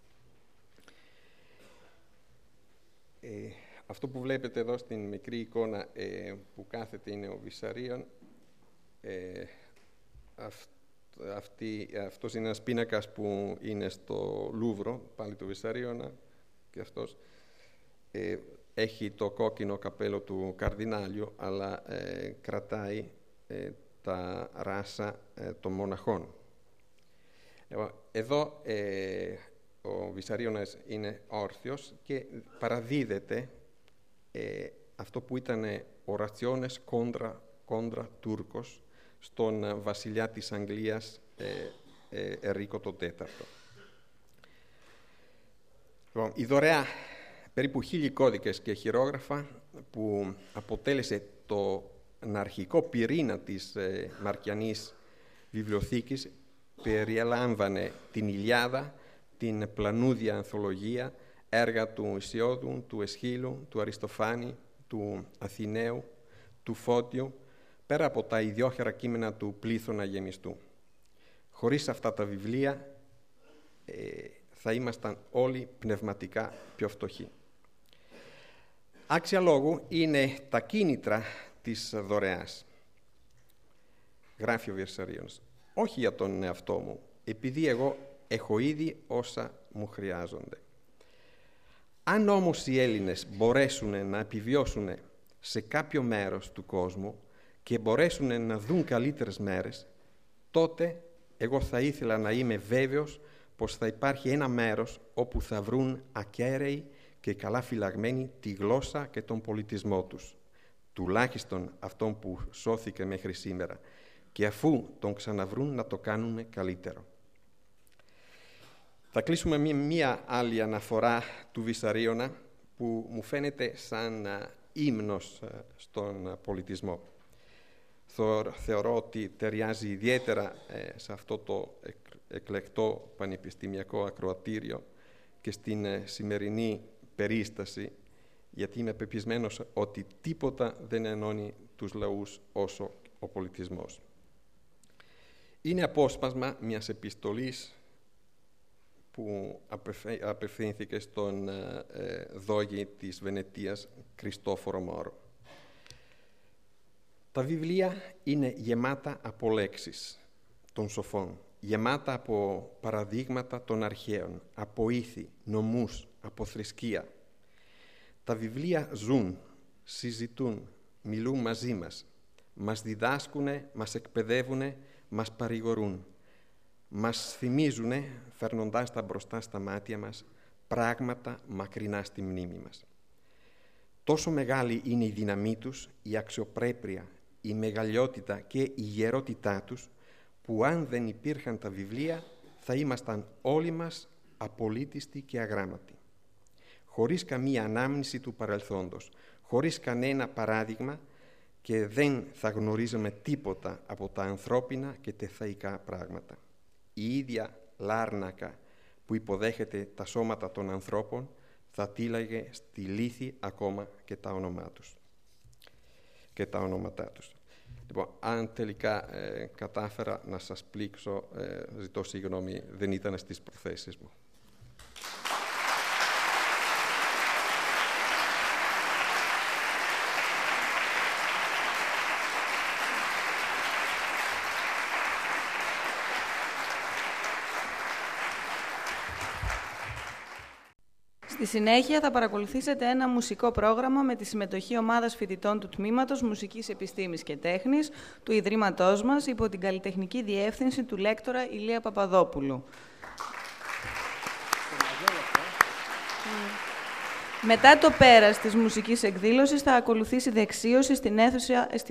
Ε, αυτό που βλέπετε εδώ στην μικρή εικόνα ε, που κάθεται είναι ο Βυσαρίων. Ε, αυ, αυτή, αυτός είναι ένας πίνακας που είναι στο Λούβρο, πάλι του Βυσαρίωνα, και αυτός ε, έχει το κόκκινο καπέλο του καρδινάλιου, αλλά ε, κρατάει ε, τα ράσα ε, των μοναχών. Εδώ ε, ο Βυσαρίωνας είναι όρθιος και παραδίδεται ε, αυτό που ήταν ορατσιόνες κόντρα, κόντρα Τούρκος στον βασιλιά της Αγγλίας ε, ε, Ενρίκο τον τέταρτο. Λοιπόν, η δωρεά περίπου χίλιοι κώδικες και χειρόγραφα που αποτέλεσε το αρχικό πυρήνα της ε, Μαρκιανής βιβλιοθήκης περιέλαμβανε την Ιλιάδα, την πλανούδια ανθολογία, έργα του Ησιόδου, του Εσχύλου, του Αριστοφάνη, του Αθηναίου, του Φώτιου, πέρα από τα ιδιόχερα κείμενα του Πλήθωνα Γεμιστού. Χωρίς αυτά τα βιβλία ε, θα ήμασταν όλοι πνευματικά πιο φτωχοί. Άξια λόγου είναι τα κίνητρα της δωρεάς. Γράφει ο Βυσαρίωνας: όχι για τον εαυτό μου, επειδή εγώ έχω ήδη όσα μου χρειάζονται. Αν όμως οι Έλληνες μπορέσουν να επιβιώσουν σε κάποιο μέρος του κόσμου και μπορέσουν να δουν καλύτερες μέρες, τότε εγώ θα ήθελα να είμαι βέβαιος πως θα υπάρχει ένα μέρος όπου θα βρουν ακέραιοι και καλά φυλαγμένοι τη γλώσσα και τον πολιτισμό τους, τουλάχιστον αυτόν που σώθηκε μέχρι σήμερα, και αφού τον ξαναβρούν να το κάνουν καλύτερο. Θα κλείσουμε με μία άλλη αναφορά του Βυσαρίωνα που μου φαίνεται σαν ύμνος στον πολιτισμό. Θεωρώ ότι ταιριάζει ιδιαίτερα σε αυτό το εκλεκτό πανεπιστημιακό ακροατήριο και στην σημερινή περίσταση, γιατί είμαι πεπισμένος ότι τίποτα δεν ενώνει τους λαούς όσο ο πολιτισμός. Είναι απόσπασμα μιας επιστολής που απευθύνθηκε στον ε, δόγη της Βενετίας Κριστόφορο Μόρο. Τα βιβλία είναι γεμάτα από λέξεις των σοφών, γεμάτα από παραδείγματα των αρχαίων, από ήθη, νομούς, από θρησκεία. Τα βιβλία ζουν, συζητούν, μιλούν μαζί μας, μας διδάσκουνε, μας εκπαιδεύουνε, μας παρηγορούν. Μας θυμίζουνε, φέρνοντάς τα μπροστά στα μάτια μας, πράγματα μακρινά στη μνήμη μας. Τόσο μεγάλη είναι η δύναμή τους, η αξιοπρέπεια, η μεγαλειότητα και η γερότητά τους, που αν δεν υπήρχαν τα βιβλία, θα ήμασταν όλοι μας απολύτιστοι και αγράμματοι. Χωρίς καμία ανάμνηση του παρελθόντος, χωρίς κανένα παράδειγμα, και δεν θα γνωρίζαμε τίποτα από τα ανθρώπινα και τεθαϊκά πράγματα. Η ίδια Λάρνακα που υποδέχεται τα σώματα των ανθρώπων θα τίλαγε στη λύθη ακόμα και τα όνομά τους. Και τα ονόματά τους. Λοιπόν, αν τελικά ε, κατάφερα να σας πλήξω, ε, ζητώ συγγνώμη, δεν ήταν στις προθέσεις μου. Στη συνέχεια θα παρακολουθήσετε ένα μουσικό πρόγραμμα με τη συμμετοχή ομάδας φοιτητών του Τμήματος Μουσικής Επιστήμης και Τέχνης του Ιδρύματός μας υπό την καλλιτεχνική διεύθυνση του λέκτορα Ηλία Παπαδόπουλου. Μετά το πέρας της μουσικής εκδήλωσης θα ακολουθήσει δεξίωση στην αίθουσα